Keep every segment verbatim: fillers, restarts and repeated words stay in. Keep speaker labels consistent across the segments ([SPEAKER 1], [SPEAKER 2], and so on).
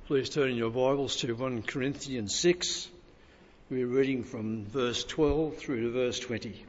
[SPEAKER 1] Please turn in your Bibles to First Corinthians six. We're reading from verse twelve through to verse twenty.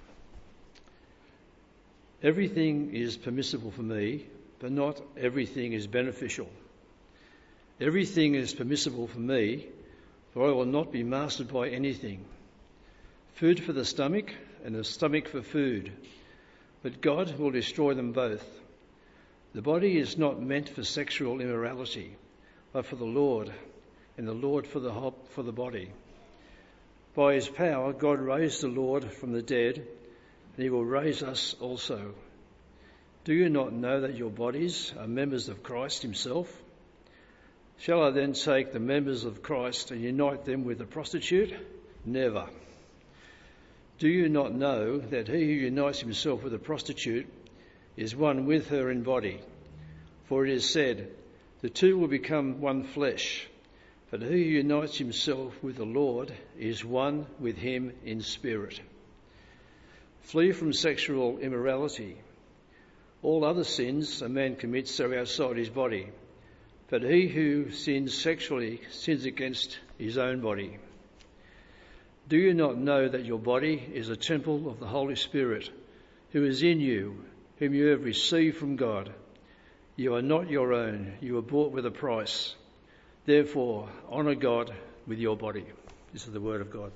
[SPEAKER 1] Everything is permissible for me, but not everything is beneficial. Everything is permissible for me, for I will not be mastered by anything. Food for the stomach and the stomach for food, but God will destroy them both. The body is not meant for sexual immorality, but for the Lord, and the Lord for the for the body. By his power, God raised the Lord from the dead, and he will raise us also. Do you not know that your bodies are members of Christ himself? Shall I then take the members of Christ and unite them with a prostitute? Never. Do you not know that he who unites himself with a prostitute is one with her in body? For it is said, the two will become one flesh. But he who unites himself with the Lord is one with him in spirit. Flee from sexual immorality. All other sins a man commits are outside his body, but he who sins sexually sins against his own body. Do you not know that your body is a temple of the Holy Spirit, who is in you, whom you have received from God? You are not your own, you were bought with a price. Therefore, honour God with your body. This is the word of God.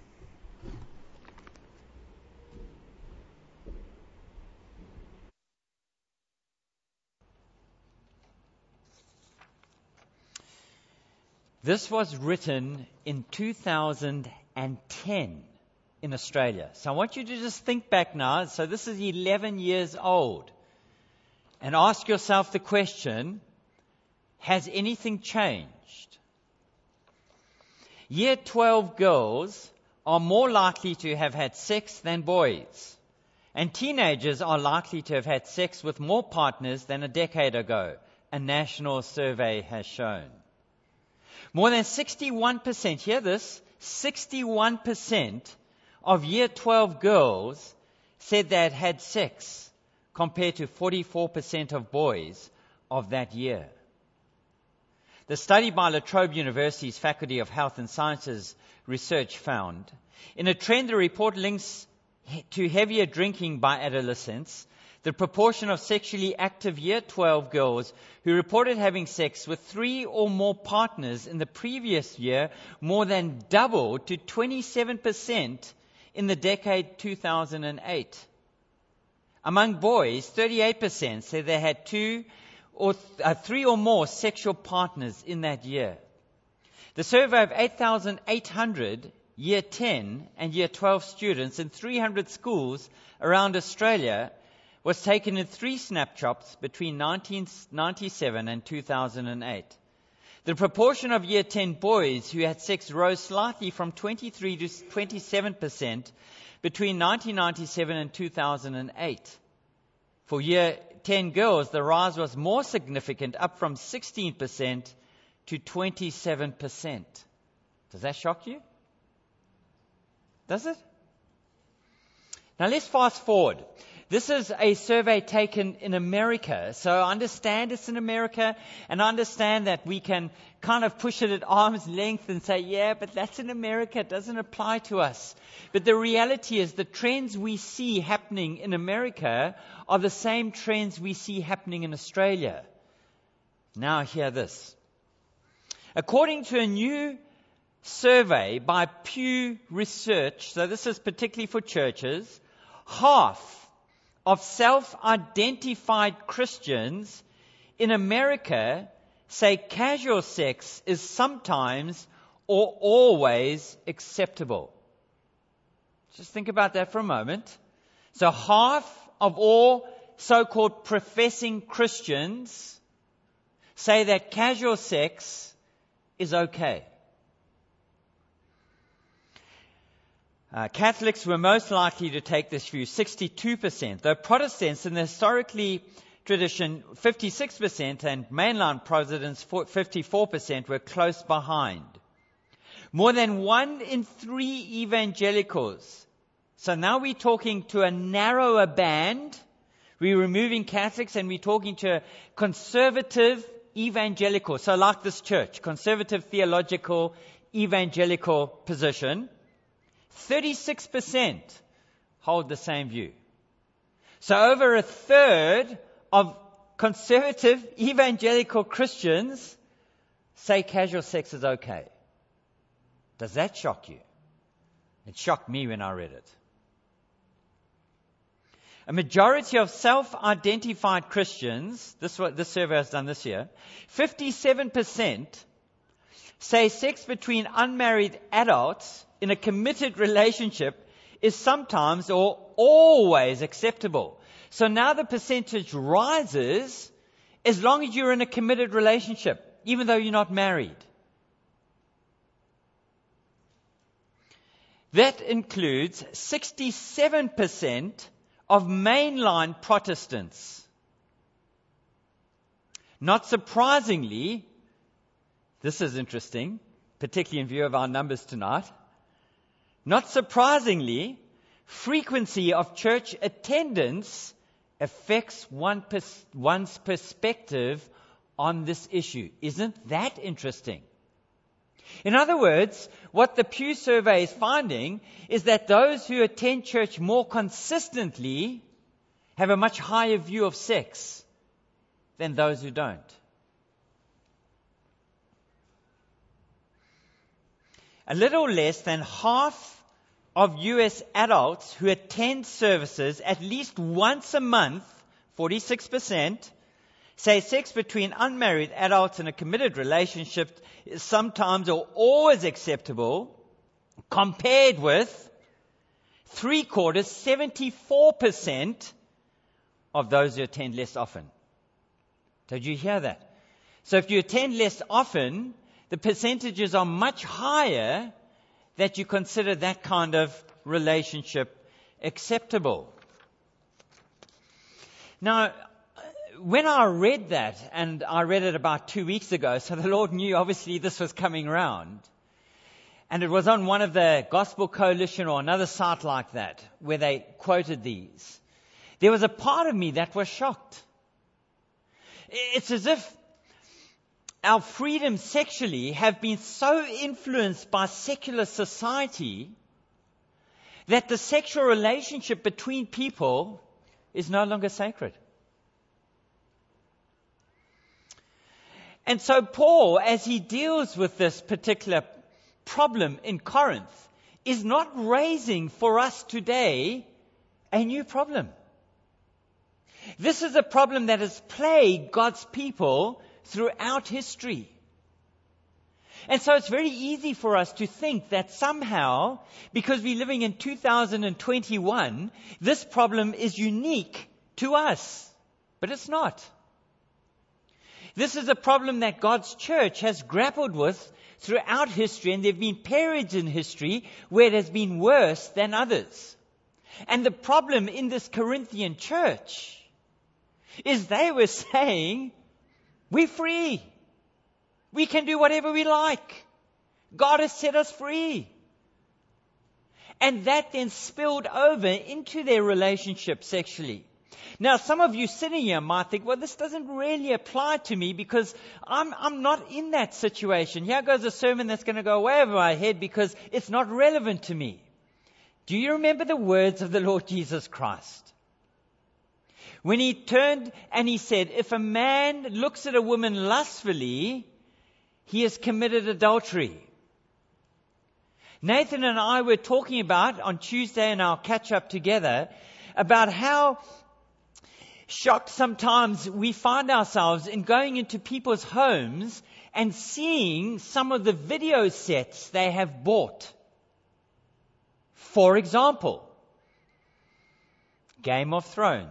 [SPEAKER 2] This was written in two thousand ten in Australia. So I want you to just think back now. So this is eleven years old. And ask yourself the question, has anything changed? Year twelve girls are more likely to have had sex than boys. And teenagers are likely to have had sex with more partners than a decade ago, a national survey has shown. More than sixty-one percent, hear this, sixty-one percent of year twelve girls said they had had sex, compared to forty-four percent of boys of that year. The study by La Trobe University's Faculty of Health and Sciences research found, in a trend the report links to heavier drinking by adolescents, the proportion of sexually active year twelve girls who reported having sex with three or more partners in the previous year more than doubled to twenty-seven percent in the decade two thousand eight. Among boys, thirty-eight percent said they had two or th- uh, three or more sexual partners in that year. The survey of eight thousand eight hundred year ten and year twelve students in three hundred schools around Australia was taken in three snapshots between nineteen ninety-seven and two thousand eight. The proportion of year ten boys who had sex rose slightly from twenty-three to twenty-seven percent between nineteen ninety-seven and two thousand eight. For year ten girls, the rise was more significant, up from sixteen percent to twenty-seven percent. Does that shock you? Does it? Now let's fast forward. This is a survey taken in America. So I understand it's in America, and I understand that we can kind of push it at arm's length and say, yeah, but that's in America, it doesn't apply to us. But the reality is the trends we see happening in America are the same trends we see happening in Australia. Now hear this. According to a new survey by Pew Research, so this is particularly for churches, half of self-identified Christians in America say casual sex is sometimes or always acceptable. Just think about that for a moment. So half of all so-called professing Christians say that casual sex is okay. Uh, Catholics were most likely to take this view, sixty-two percent, though Protestants in the historically tradition, fifty-six percent, and mainline Protestants, fifty-four percent, were close behind. More than one in three evangelicals, so now we're talking to a narrower band, we're removing Catholics and we're talking to a conservative evangelical, so like this church, conservative theological evangelical position, thirty-six percent hold the same view. So over a third of conservative evangelical Christians say casual sex is okay. Does that shock you? It shocked me when I read it. A majority of self-identified Christians, this what this survey has done this year, fifty-seven percent say sex between unmarried adults in a committed relationship is sometimes or always acceptable. So now the percentage rises as long as you're in a committed relationship, even though you're not married. That includes sixty-seven percent of mainline Protestants. Not surprisingly, this is interesting, particularly in view of our numbers tonight. Not surprisingly, frequency of church attendance affects one pers- one's perspective on this issue. Isn't that interesting? In other words, what the Pew survey is finding is that those who attend church more consistently have a much higher view of sex than those who don't. A little less than half of U S adults who attend services at least once a month, forty-six percent, say sex between unmarried adults in a committed relationship is sometimes or always acceptable, compared with three quarters, seventy-four percent of those who attend less often. Did you hear that? So if you attend less often, the percentages are much higher that you consider that kind of relationship acceptable. Now, when I read that, and I read it about two weeks ago, so the Lord knew obviously this was coming round. And it was on one of the Gospel Coalition or another site like that, where they quoted these. There was a part of me that was shocked. It's as if our freedoms sexually have been so influenced by secular society that the sexual relationship between people is no longer sacred. And so Paul, as he deals with this particular problem in Corinth, is not raising for us today a new problem. This is a problem that has plagued God's people throughout history. And so it's very easy for us to think that somehow, because we're living in two thousand twenty-one, this problem is unique to us. But it's not. This is a problem that God's church has grappled with throughout history, and there have been periods in history where it has been worse than others. And the problem in this Corinthian church is they were saying, we're free. We can do whatever we like. God has set us free. And that then spilled over into their relationship sexually. Now, some of you sitting here might think, well, this doesn't really apply to me because I'm, I'm not in that situation. Here goes a sermon that's going to go way over my head because it's not relevant to me. Do you remember the words of the Lord Jesus Christ? When he turned and he said, if a man looks at a woman lustfully, he has committed adultery. Nathan and I were talking about on Tuesday in our catch-up together about how shocked sometimes we find ourselves in going into people's homes and seeing some of the video sets they have bought. For example, Game of Thrones.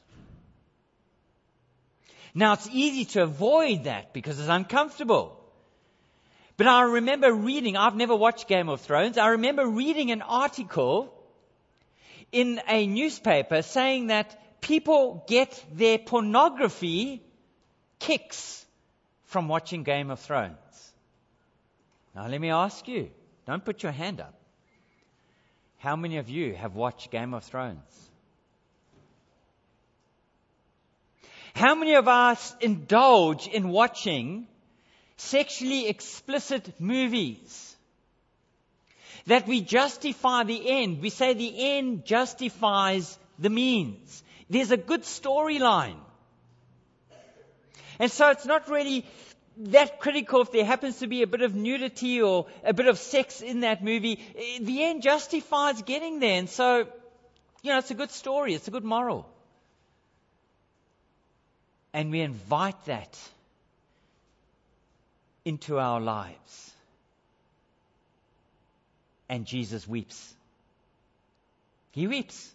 [SPEAKER 2] Now, it's easy to avoid that because it's uncomfortable. But I remember reading, I've never watched Game of Thrones, I remember reading an article in a newspaper saying that people get their pornography kicks from watching Game of Thrones. Now, let me ask you, don't put your hand up. How many of you have watched Game of Thrones? How many of us indulge in watching sexually explicit movies? That we justify the end. We say the end justifies the means. There's a good storyline. And so it's not really that critical if there happens to be a bit of nudity or a bit of sex in that movie. The end justifies getting there. And so, you know, it's a good story. It's a good moral. And we invite that into our lives. And Jesus weeps. He weeps.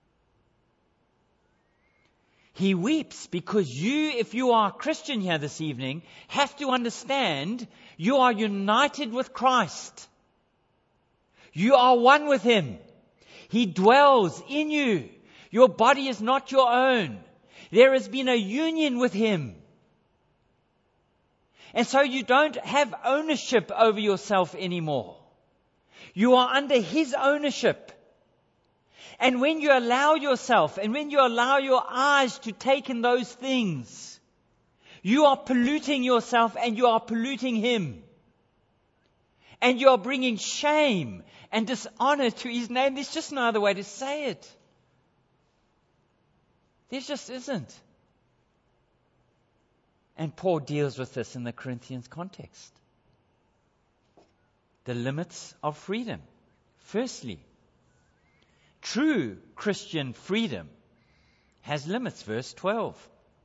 [SPEAKER 2] He weeps because you, if you are a Christian here this evening, have to understand you are united with Christ. You are one with Him. He dwells in you. Your body is not your own. There has been a union with Him. And so you don't have ownership over yourself anymore. You are under His ownership. And when you allow yourself and when you allow your eyes to take in those things, you are polluting yourself and you are polluting Him. And you are bringing shame and dishonor to His name. There's just no other way to say it. There just isn't. And Paul deals with this in the Corinthians context. The limits of freedom. Firstly, true Christian freedom has limits. Verse twelve.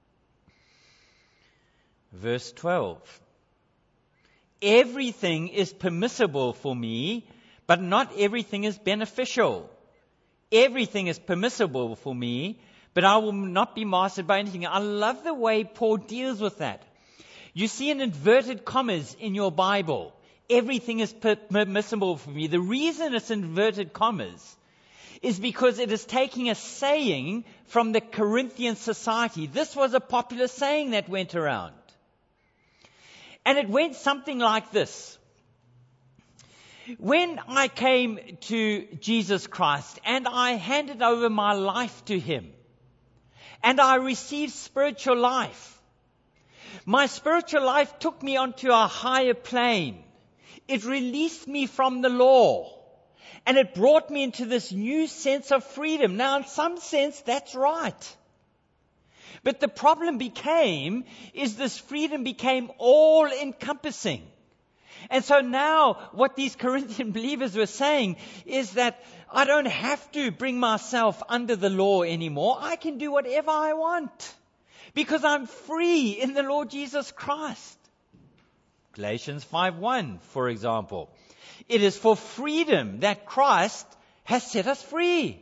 [SPEAKER 2] Verse twelve. Everything is permissible for me, but not everything is beneficial. Everything is permissible for me, but I will not be mastered by anything. I love the way Paul deals with that. You see in inverted commas in your Bible, everything is permissible for me. The reason it's inverted commas is because it is taking a saying from the Corinthian society. This was a popular saying that went around. And it went something like this. When I came to Jesus Christ and I handed over my life to Him and I received spiritual life, my spiritual life took me onto a higher plane. It released me from the law. And it brought me into this new sense of freedom. Now, in some sense, that's right. But the problem became, is this freedom became all-encompassing. And so now, what these Corinthian believers were saying is that I don't have to bring myself under the law anymore. I can do whatever I want. Because I'm free in the Lord Jesus Christ. Galatians five one, for example. It is for freedom that Christ has set us free.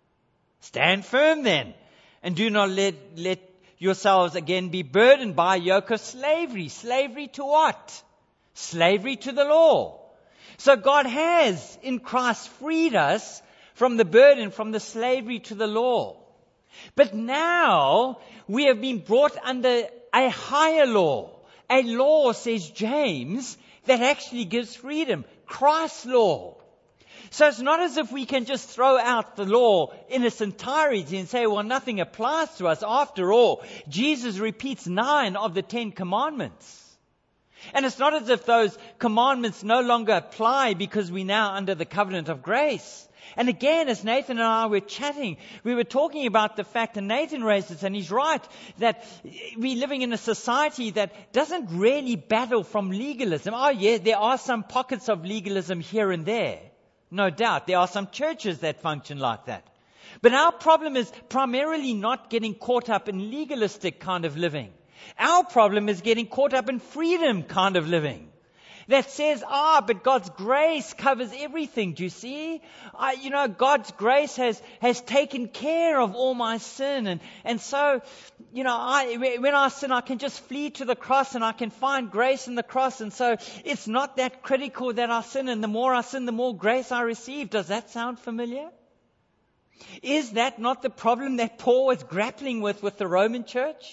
[SPEAKER 2] Stand firm then, and do not let, let yourselves again be burdened by a yoke of slavery. Slavery to what? Slavery to the law. So God has in Christ freed us from the burden, from the slavery to the law. But now we have been brought under a higher law. A law, says James, that actually gives freedom. Christ's law. So it's not as if we can just throw out the law in its entirety and say, well, nothing applies to us. After all, Jesus repeats nine of the Ten Commandments. And it's not as if those commandments no longer apply because we're now under the covenant of grace. And again, as Nathan and I were chatting, we were talking about the fact, and Nathan raised this, and he's right, that we're living in a society that doesn't really battle from legalism. Oh yeah, there are some pockets of legalism here and there. No doubt. There are some churches that function like that. But our problem is primarily not getting caught up in legalistic kind of living. Our problem is getting caught up in freedom kind of living. That says, ah, but God's grace covers everything. Do you see? I, you know, God's grace has, has taken care of all my sin. And, and so, you know, I, when I sin, I can just flee to the cross and I can find grace in the cross. And so it's not that critical that I sin. And the more I sin, the more grace I receive. Does that sound familiar? Is that not the problem that Paul was grappling with with the Roman church?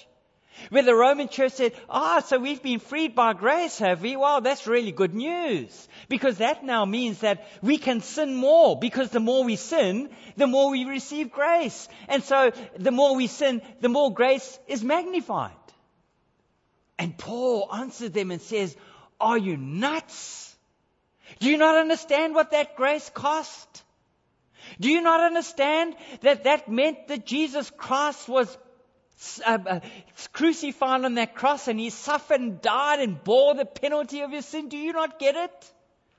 [SPEAKER 2] Where the Roman church said, ah, so we've been freed by grace, have we? Well, that's really good news. Because that now means that we can sin more. Because the more we sin, the more we receive grace. And so the more we sin, the more grace is magnified. And Paul answered them and says, are you nuts? Do you not understand what that grace cost? Do you not understand that that meant that Jesus Christ was uh, uh, crucified on that cross and He suffered and died and bore the penalty of your sin? Do you not get it?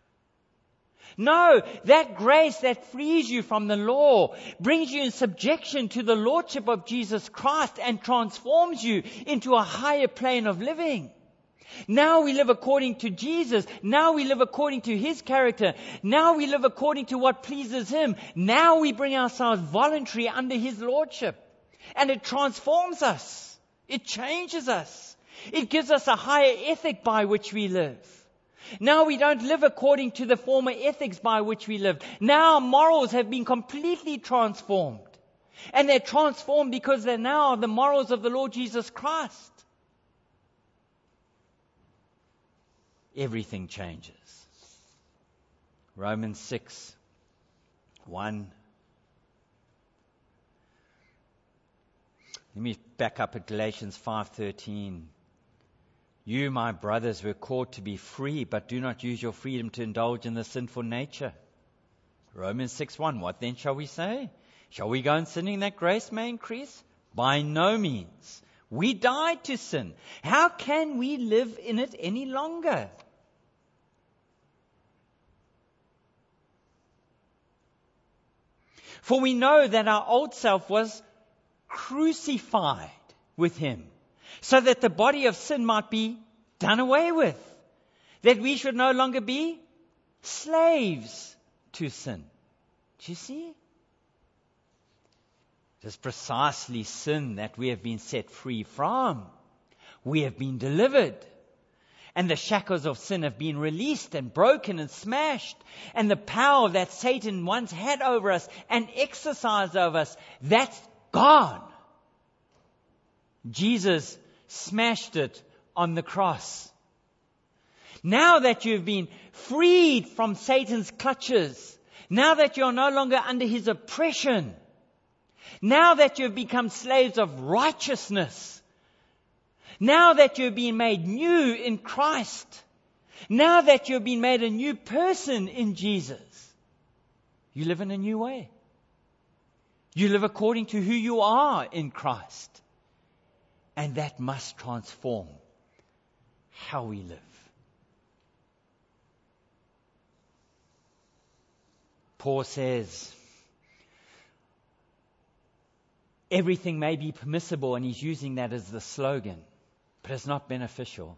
[SPEAKER 2] No, that grace that frees you from the law brings you in subjection to the lordship of Jesus Christ and transforms you into a higher plane of living. Now we live according to Jesus. Now we live according to His character. Now we live according to what pleases Him. Now we bring ourselves voluntary under His lordship. And it transforms us. It changes us. It gives us a higher ethic by which we live. Now we don't live according to the former ethics by which we lived. Now our morals have been completely transformed. And they're transformed because they're now the morals of the Lord Jesus Christ. Everything changes. Romans six, one. Let me back up at Galatians five thirteen. You, my brothers, were called to be free, but do not use your freedom to indulge in the sinful nature. Romans six one. What then shall we say? Shall we go on sinning that grace may increase? By no means. We died to sin. How can we live in it any longer? For we know that our old self was crucified with Him, so that the body of sin might be done away with, that we should no longer be slaves to sin. Do you see? It is precisely sin that we have been set free from. We have been delivered. And the shackles of sin have been released and broken and smashed. And the power that Satan once had over us and exercised over us, that's gone. Jesus smashed it on the cross. Now that you've been freed from Satan's clutches, now that you're no longer under his oppression, now that you've become slaves of righteousness, now that you've been made new in Christ, now that you've been made a new person in Jesus, you live in a new way. You live according to who you are in Christ. And that must transform how we live. Paul says, everything may be permissible, and he's using that as the slogan, but it's not beneficial.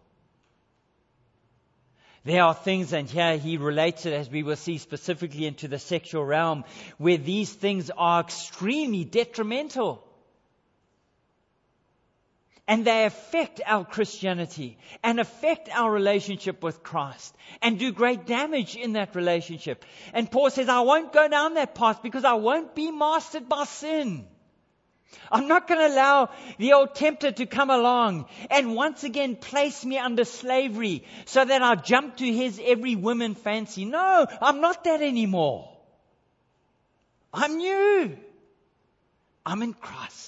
[SPEAKER 2] There are things, and here he relates it, as we will see, specifically into the sexual realm, where these things are extremely detrimental. And they affect our Christianity and affect our relationship with Christ and do great damage in that relationship. And Paul says, I won't go down that path because I won't be mastered by sin. I'm not going to allow the old tempter to come along and once again place me under slavery so that I jump to his every woman fancy. No, I'm not that anymore. I'm new. I'm in Christ.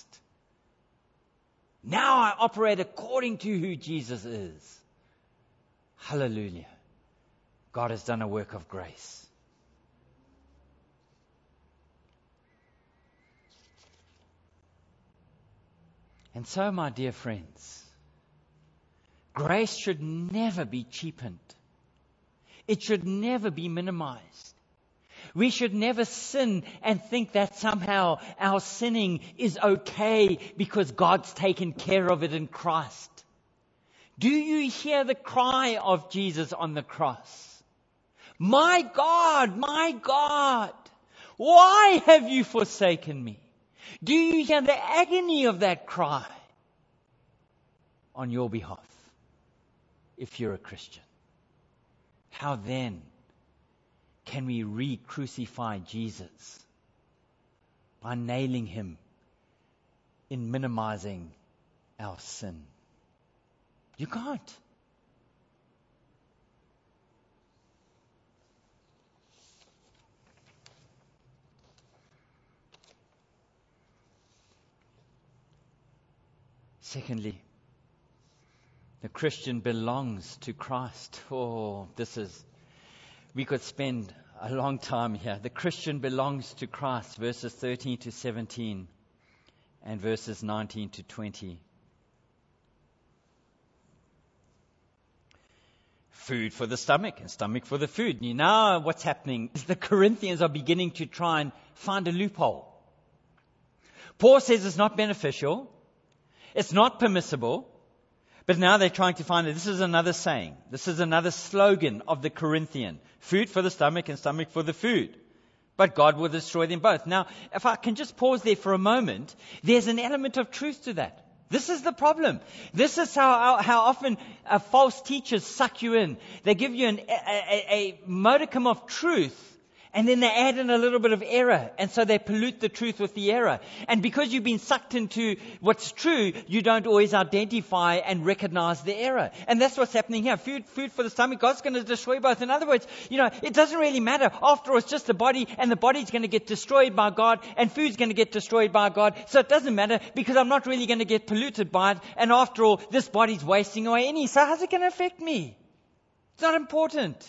[SPEAKER 2] Now I operate according to who Jesus is. Hallelujah. God has done a work of grace. And so, my dear friends, grace should never be cheapened. It should never be minimized. We should never sin and think that somehow our sinning is okay because God's taken care of it in Christ. Do you hear the cry of Jesus on the cross? My God, my God, why have you forsaken me? Do you hear the agony of that cry on your behalf if you're a Christian? How then can we re-crucify Jesus? By nailing him in minimizing our sin. You can't. Secondly, the Christian belongs to Christ. Oh, this is, we could spend a long time here. The Christian belongs to Christ, verses thirteen to seventeen and verses nineteen to twenty. Food for the stomach and stomach for the food. You know what's happening is the Corinthians are beginning to try and find a loophole. Paul says it's not beneficial. It's not permissible. But now they're trying to find it. This is another saying. This is another slogan of the Corinthian. Food for the stomach and stomach for the food. But God will destroy them both. Now, if I can just pause there for a moment, there's an element of truth to that. This is the problem. This is how how often uh, false teachers suck you in. They give you an, a, a, a modicum of truth, and then they add in a little bit of error. And so they pollute the truth with the error. And because you've been sucked into what's true, you don't always identify and recognize the error. And that's what's happening here. Food, food for the stomach. God's going to destroy both. In other words, you know, it doesn't really matter. After all, it's just the body, and the body's going to get destroyed by God, and food's going to get destroyed by God. So it doesn't matter, because I'm not really going to get polluted by it. And after all, this body's wasting away any. So how's it going to affect me? It's not important.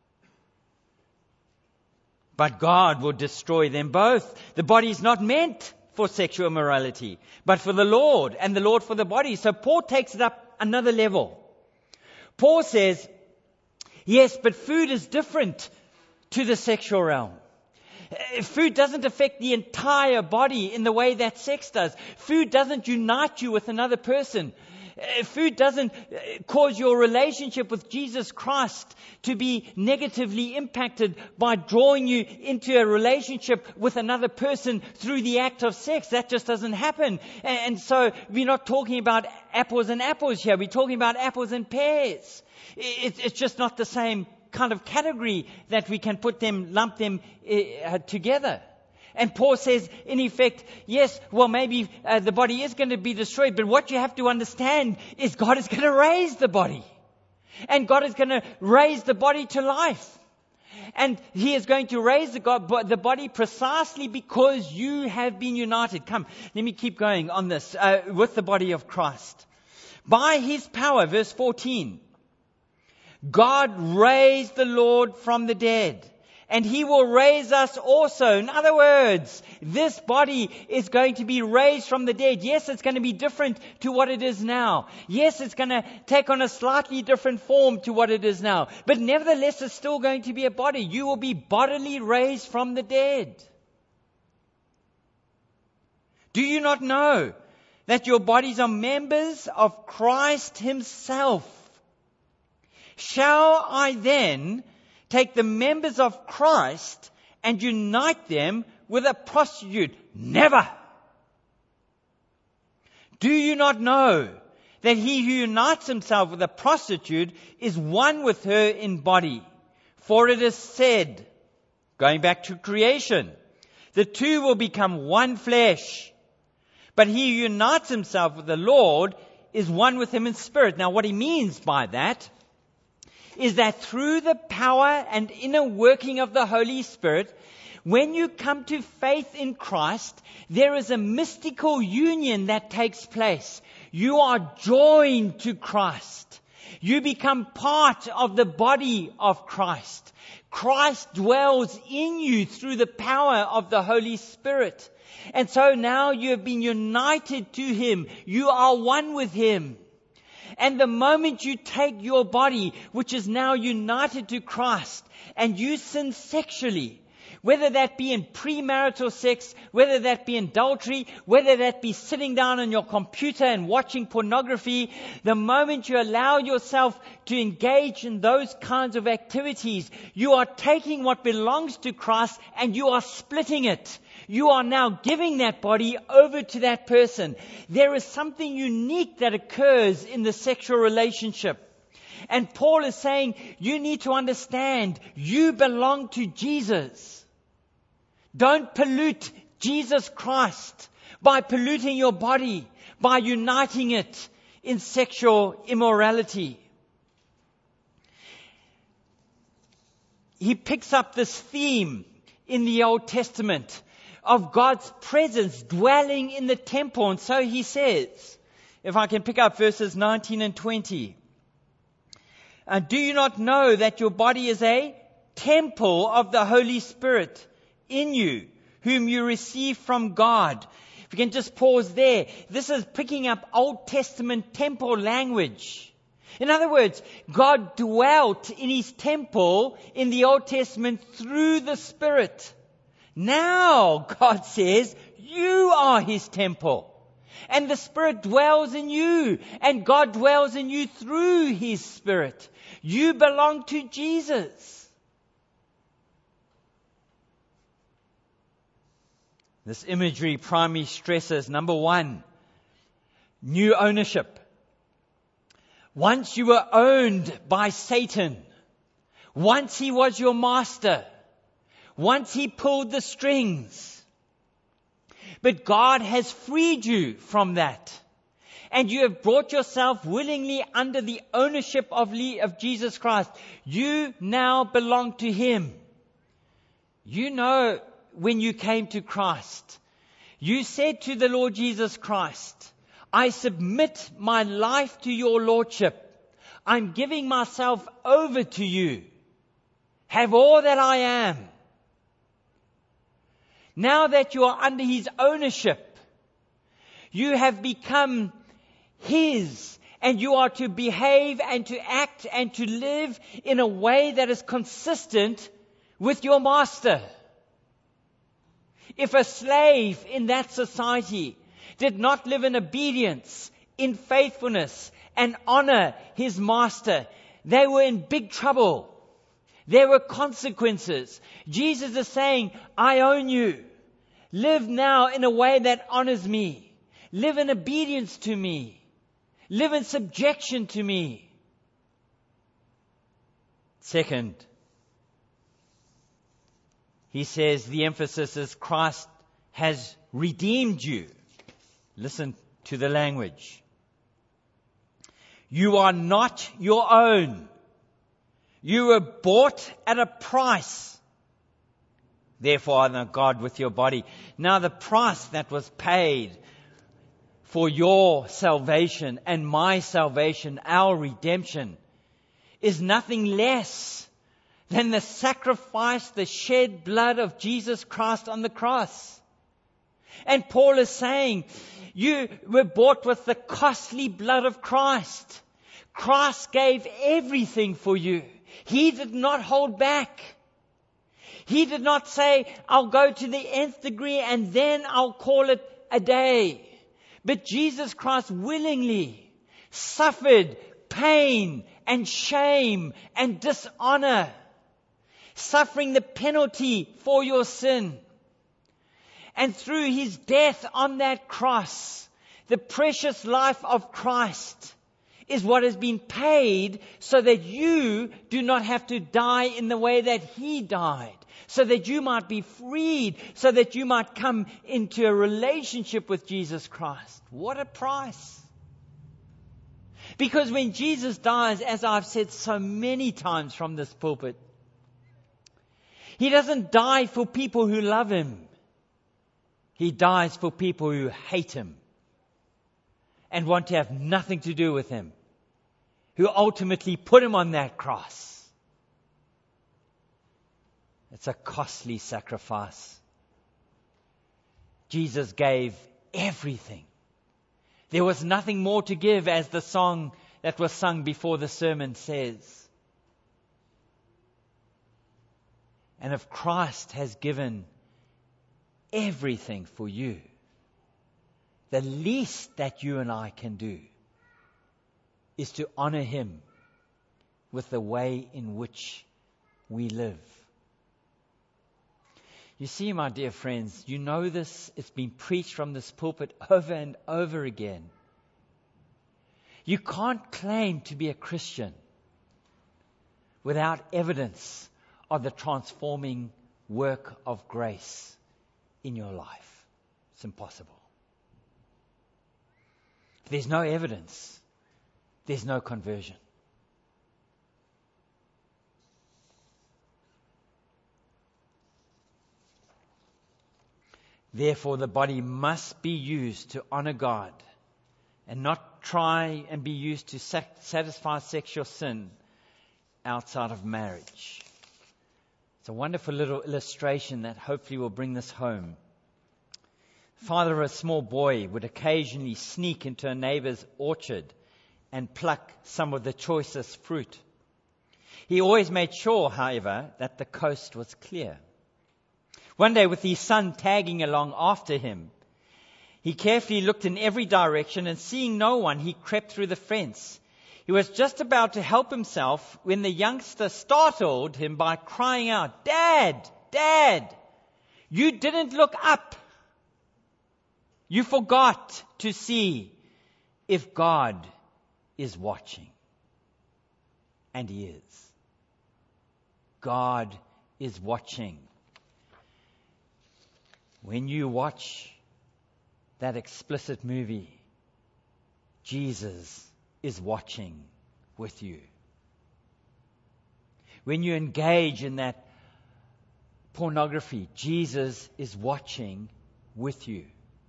[SPEAKER 2] But God will destroy them both. The body is not meant for sexual immorality, but for the Lord, and the Lord for the body. So Paul takes it up another level. Paul says, yes, but food is different to the sexual realm. Food doesn't affect the entire body in the way that sex does. Food doesn't unite you with another person. Food doesn't cause your relationship with Jesus Christ to be negatively impacted by drawing you into a relationship with another person through the act of sex. That just doesn't happen. And so we're not talking about apples and apples here. We're talking about apples and pears. It's just not the same kind of category that we can put them, lump them together. And Paul says, in effect, yes, well, maybe uh, the body is going to be destroyed. But what you have to understand is God is going to raise the body. And God is going to raise the body to life. And He is going to raise the, God, the body precisely because you have been united. Come, let me keep going on this uh, with the body of Christ. By His power, verse fourteen, God raised the Lord from the dead. And He will raise us also. In other words, this body is going to be raised from the dead. Yes, it's going to be different to what it is now. Yes, it's going to take on a slightly different form to what it is now. But nevertheless, it's still going to be a body. You will be bodily raised from the dead. Do you not know that your bodies are members of Christ Himself? Shall I then take the members of Christ and unite them with a prostitute? Never. Do you not know that he who unites himself with a prostitute is one with her in body? For it is said, going back to creation, the two will become one flesh. But he who unites himself with the Lord is one with Him in spirit. Now, what he means by that is that through the power and inner working of the Holy Spirit, when you come to faith in Christ, there is a mystical union that takes place. You are joined to Christ. You become part of the body of Christ. Christ dwells in you through the power of the Holy Spirit. And so now you have been united to Him. You are one with Him. And the moment you take your body, which is now united to Christ, and you sin sexually, whether that be in premarital sex, whether that be in adultery, whether that be sitting down on your computer and watching pornography, the moment you allow yourself to engage in those kinds of activities, you are taking what belongs to Christ and you are splitting it. You are now giving that body over to that person. There is something unique that occurs in the sexual relationship. And Paul is saying, you need to understand, you belong to Jesus. Don't pollute Jesus Christ by polluting your body, by uniting it in sexual immorality. He picks up this theme in the Old Testament of God's presence dwelling in the temple. And so he says, if I can pick up verses nineteen and twenty. Uh, do you not know that your body is a temple of the Holy Spirit in you, whom you receive from God? If you can just pause there. This is picking up Old Testament temple language. In other words, God dwelt in His temple in the Old Testament through the Spirit. Now, God says, you are His temple. And the Spirit dwells in you. And God dwells in you through His Spirit. You belong to Jesus. This imagery primarily stresses, number one, new ownership. Once you were owned by Satan. Once he was your master. Once he pulled the strings. But God has freed you from that. And you have brought yourself willingly under the ownership of, of Jesus Christ. You now belong to Him. You know, when you came to Christ, you said to the Lord Jesus Christ, I submit my life to your Lordship. I'm giving myself over to you. Have all that I am. Now that you are under His ownership, you have become His, and you are to behave and to act and to live in a way that is consistent with your master. If a slave in that society did not live in obedience, in faithfulness, and honor his master, they were in big trouble. There were consequences. Jesus is saying, I own you. Live now in a way that honors me. Live in obedience to me. Live in subjection to me. Second, he says the emphasis is Christ has redeemed you. Listen to the language. You are not your own. You were bought at a price. Therefore, honor God with your body. Now, the price that was paid for your salvation and my salvation, our redemption, is nothing less than the sacrifice, the shed blood of Jesus Christ on the cross. And Paul is saying, you were bought with the costly blood of Christ. Christ gave everything for you. He did not hold back. He did not say, I'll go to the nth degree and then I'll call it a day. But Jesus Christ willingly suffered pain and shame and dishonor, suffering the penalty for your sin. And through His death on that cross, the precious life of Christ is what has been paid so that you do not have to die in the way that He died. So that you might be freed, so that you might come into a relationship with Jesus Christ. What a price. Because when Jesus dies, as I've said so many times from this pulpit, He doesn't die for people who love Him. He dies for people who hate Him and want to have nothing to do with Him, who ultimately put Him on that cross. It's a costly sacrifice. Jesus gave everything. There was nothing more to give, as the song that was sung before the sermon says. And if Christ has given everything for you, the least that you and I can do is to honor Him with the way in which we live. You see, my dear friends, you know this. It's been preached from this pulpit over and over again. You can't claim to be a Christian without evidence of the transforming work of grace in your life. It's impossible. If there's no evidence, there's no conversion. Therefore, the body must be used to honor God and not try and be used to satisfy sexual sin outside of marriage. It's a wonderful little illustration that hopefully will bring this home. The father of a small boy would occasionally sneak into a neighbor's orchard and pluck some of the choicest fruit. He always made sure, however, that the coast was clear. One day, with his son tagging along after him, he carefully looked in every direction, and seeing no one, he crept through the fence. He was just about to help himself when the youngster startled him by crying out, "Dad, Dad, you didn't look up. You forgot to see if God is watching." And He is. God is watching. When you watch that explicit movie, Jesus is watching with you. When you engage in that pornography, Jesus is watching with you.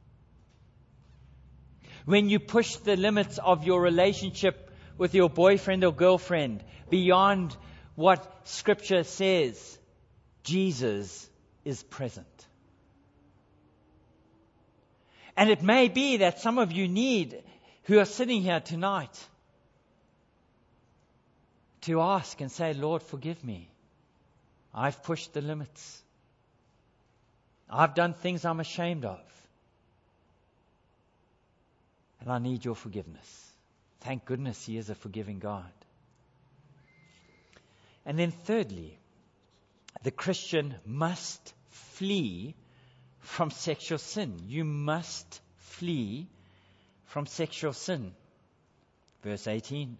[SPEAKER 2] When you push the limits of your relationship with your boyfriend or girlfriend beyond what Scripture says, Jesus is present. And it may be that some of you need, who are sitting here tonight, to ask and say, "Lord, forgive me. I've pushed the limits. I've done things I'm ashamed of. And I need your forgiveness." Thank goodness He is a forgiving God. And then thirdly, the Christian must flee from sexual sin. You must flee from sexual sin. Verse eighteen.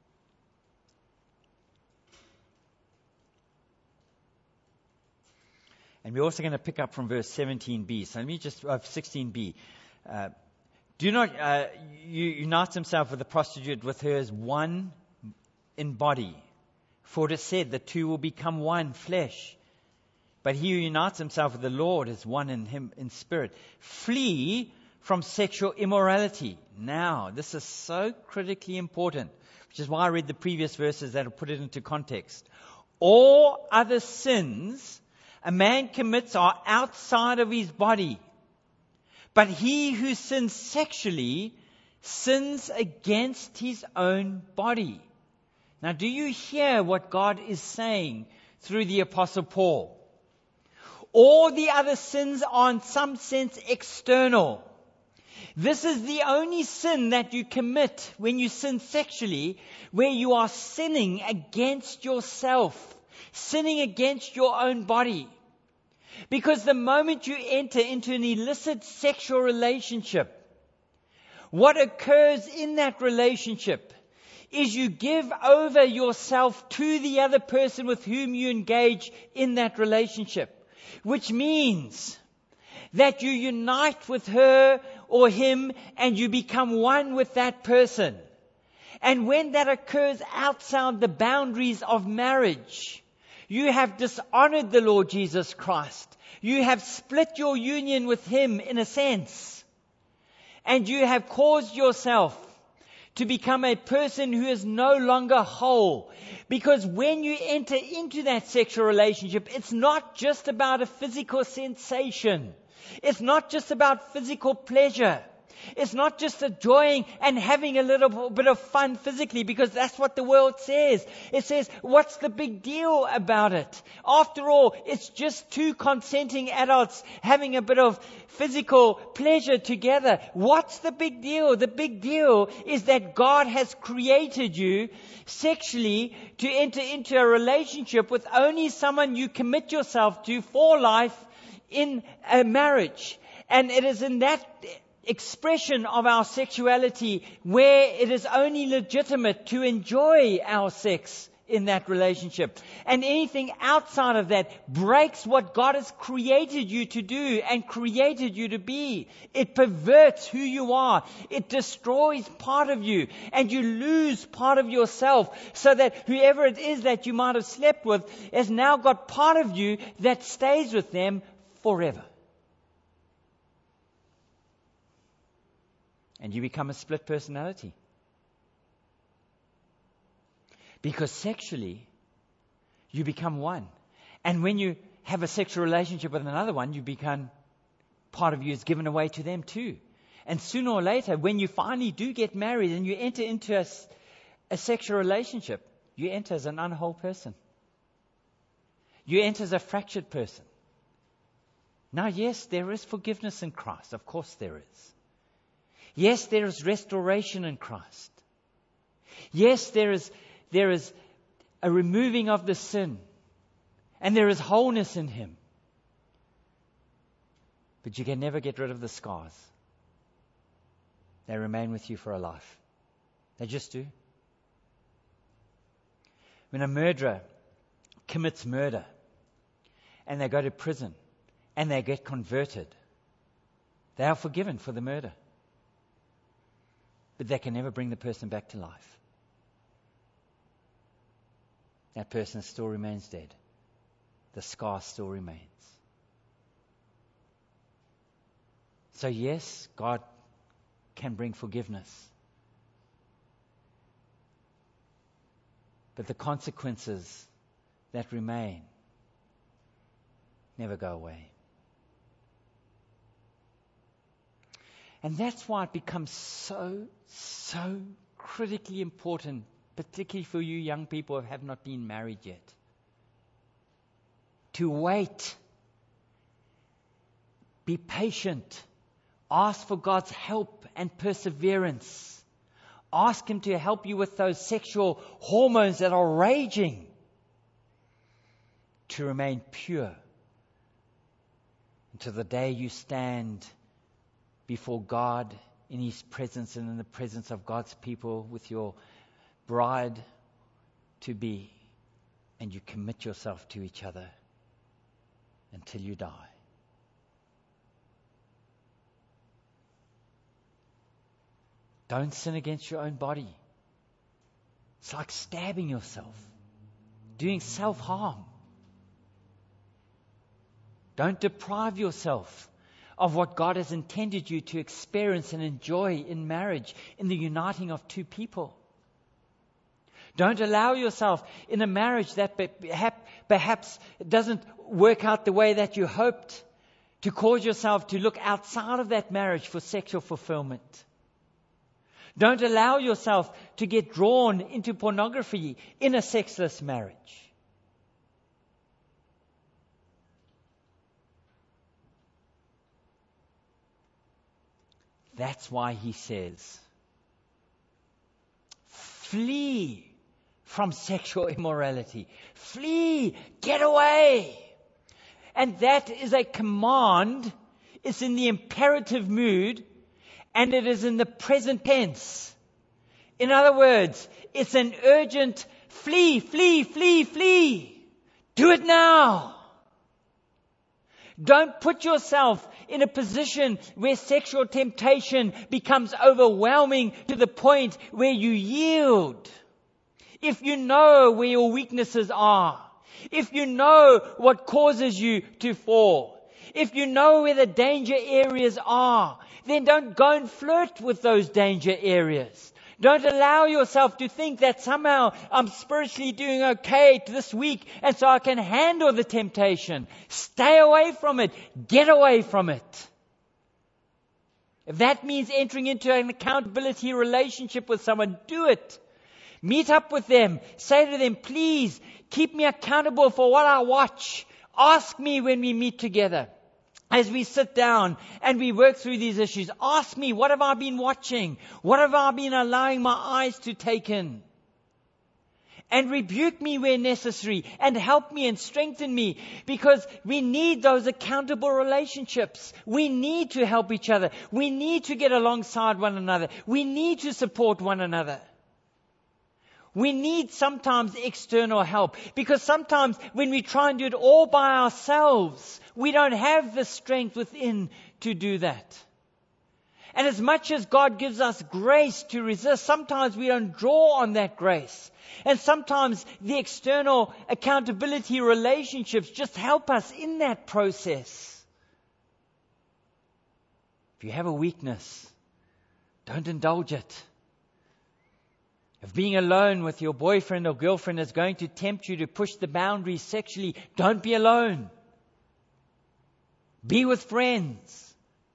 [SPEAKER 2] And we're also going to pick up from verse seventeen b. So let me just, uh, sixteen b. Uh, do not uh, you unite himself with the prostitute, with her as one in body. For it is said, the two will become one flesh. But he who unites himself with the Lord is one in him in spirit. Flee from sexual immorality. Now, this is so critically important, which is why I read the previous verses that will put it into context. All other sins a man commits are outside of his body. But he who sins sexually sins against his own body. Now, do you hear what God is saying through the Apostle Paul? All the other sins are in some sense external. This is the only sin that you commit when you sin sexually, where you are sinning against yourself, sinning against your own body. Because the moment you enter into an illicit sexual relationship, what occurs in that relationship is you give over yourself to the other person with whom you engage in that relationship. Which means that you unite with her or him and you become one with that person. And when that occurs outside the boundaries of marriage, you have dishonored the Lord Jesus Christ. You have split your union with Him in a sense. And you have caused yourself to become a person who is no longer whole. Because when you enter into that sexual relationship, it's not just about a physical sensation. It's not just about physical pleasure. It's not just enjoying and having a little bit of fun physically, because that's what the world says. It says, what's the big deal about it? After all, it's just two consenting adults having a bit of physical pleasure together. What's the big deal? The big deal is that God has created you sexually to enter into a relationship with only someone you commit yourself to for life in a marriage. And it is in that expression of our sexuality where it is only legitimate to enjoy our sex in that relationship. And anything outside of that breaks what God has created you to do and created you to be. It perverts who you are. It destroys part of you, and you lose part of yourself, so that whoever it is that you might have slept with has now got part of you that stays with them forever. And you become a split personality. Because sexually, you become one. And when you have a sexual relationship with another one, you become, part of you is given away to them too. And sooner or later, when you finally do get married and you enter into a, a sexual relationship, you enter as an unwhole person. You enter as a fractured person. Now, yes, there is forgiveness in Christ. Of course there is. Yes, there is restoration in Christ. Yes, there is, there is a removing of the sin. And there is wholeness in Him. But you can never get rid of the scars. They remain with you for a life. They just do. When a murderer commits murder and they go to prison and they get converted, they are forgiven for the murder. But they can never bring the person back to life. That person still remains dead. The scar still remains. So yes, God can bring forgiveness. But the consequences that remain never go away. And that's why it becomes so, so critically important, particularly for you young people who have not been married yet, to wait, be patient, ask for God's help and perseverance. Ask Him to help you with those sexual hormones that are raging, to remain pure until the day you stand before God in His presence and in the presence of God's people with your bride to be, and you commit yourself to each other until you die. Don't sin against your own body. It's like stabbing yourself, doing self-harm. Don't deprive yourself of what God has intended you to experience and enjoy in marriage, in the uniting of two people. Don't allow yourself in a marriage that perhaps doesn't work out the way that you hoped, to cause yourself to look outside of that marriage for sexual fulfillment. Don't allow yourself to get drawn into pornography in a sexless marriage. That's why He says, flee from sexual immorality. Flee, get away. And that is a command. It's in the imperative mood, and it is in the present tense. In other words, it's an urgent flee, flee, flee, flee. Do it now. Don't put yourself in a position where sexual temptation becomes overwhelming to the point where you yield. If you know where your weaknesses are, if you know what causes you to fall, if you know where the danger areas are, then don't go and flirt with those danger areas. Don't allow yourself to think that somehow I'm spiritually doing okay this week and so I can handle the temptation. Stay away from it. Get away from it. If that means entering into an accountability relationship with someone, do it. Meet up with them. Say to them, please keep me accountable for what I watch. Ask me when we meet together. As we sit down and we work through these issues, ask me, what have I been watching? What have I been allowing my eyes to take in? And rebuke me where necessary, and help me and strengthen me, because we need those accountable relationships. We need to help each other. We need to get alongside one another. We need to support one another. We need sometimes external help, because sometimes when we try and do it all by ourselves, we don't have the strength within to do that. And as much as God gives us grace to resist, sometimes we don't draw on that grace. And sometimes the external accountability relationships just help us in that process. If you have a weakness, don't indulge it. If being alone with your boyfriend or girlfriend is going to tempt you to push the boundaries sexually, don't be alone. Be with friends.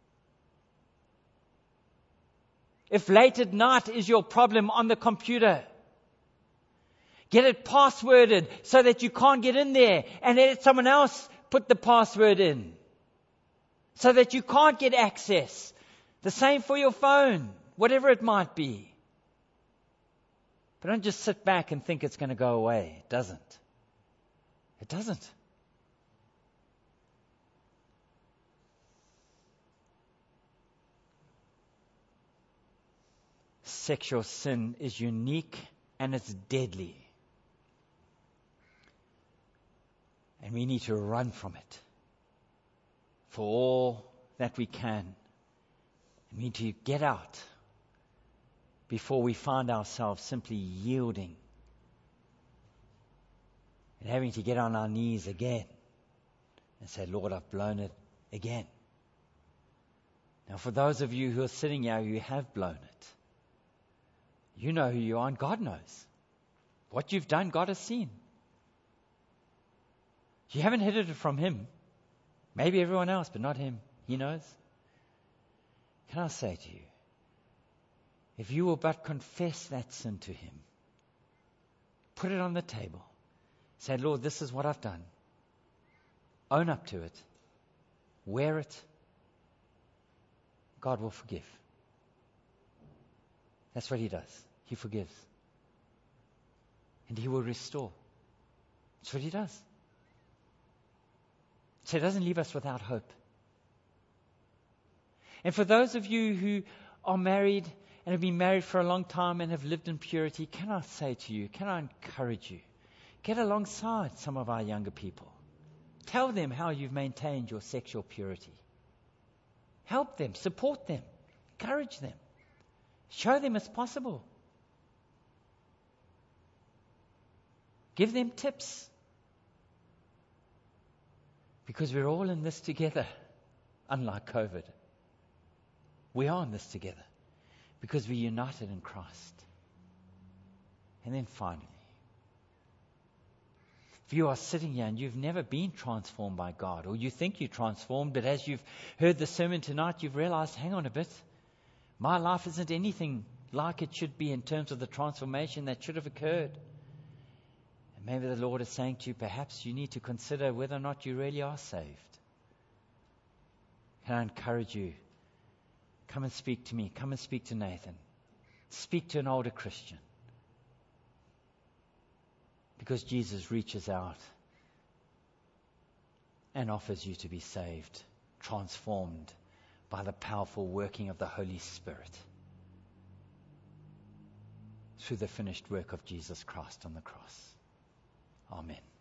[SPEAKER 2] If late at night is your problem on the computer, get it passworded so that you can't get in there, and let someone else put the password in so that you can't get access. The same for your phone, whatever it might be. But don't just sit back and think it's going to go away. It doesn't. It doesn't. Sexual sin is unique and it's deadly. And we need to run from it for all that we can. We need to get out before we find ourselves simply yielding and having to get on our knees again and say, Lord, I've blown it again. Now, for those of you who are sitting here who have blown it, you know who you are and God knows. What you've done, God has seen. You haven't hid it from Him. Maybe everyone else, but not Him. He knows. Can I say to you, if you will but confess that sin to Him, put it on the table, say, Lord, this is what I've done. Own up to it. Wear it. God will forgive. That's what He does. He forgives. And He will restore. That's what He does. So He doesn't leave us without hope. And for those of you who are married and have been married for a long time and have lived in purity, can I say to you, can I encourage you, get alongside some of our younger people. Tell them how you've maintained your sexual purity. Help them, support them, encourage them. Show them it's possible. Give them tips. Because we're all in this together, unlike COVID. We are in this together because we're united in Christ. And then finally, if you are sitting here and you've never been transformed by God, or you think you're transformed, but as you've heard the sermon tonight, you've realized, hang on a bit, my life isn't anything like it should be in terms of the transformation that should have occurred. And maybe the Lord is saying to you, perhaps you need to consider whether or not you really are saved. Can I encourage you? Come and speak to me. Come and speak to Nathan. Speak to an older Christian. Because Jesus reaches out and offers you to be saved, transformed by the powerful working of the Holy Spirit through the finished work of Jesus Christ on the cross. Amen.